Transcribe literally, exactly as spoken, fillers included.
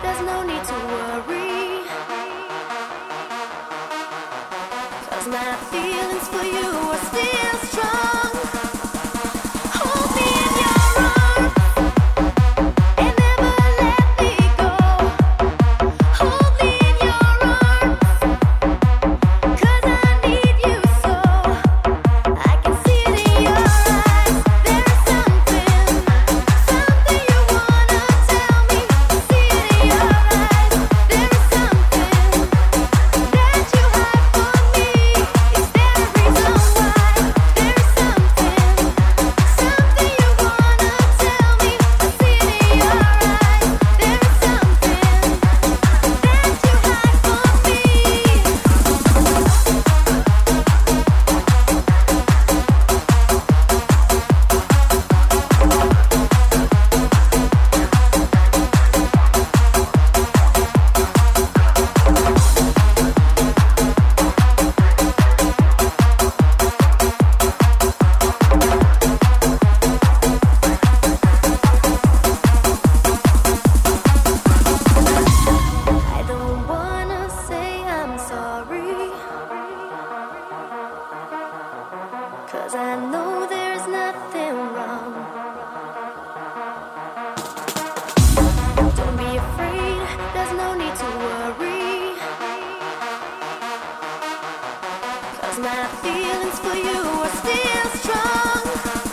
there's no need to worry. 'Cause my feelings for you are still strong. Hold me in your arms and never let me go. Hold me in your arms, 'cause I need you so. I can see it in your eyes. There is something, something you wanna tell me. I see it in your eyes. There is something that you hide from me. Is there a reason why? There is something, something you wanna tell me. I see it in your eyes. There is something that you hide from me. I don't wanna say I'm sorry, 'cause I know there's nothing wrong. Don't be afraid, there's no need to worry. 'Cause my feelings for you are still strong.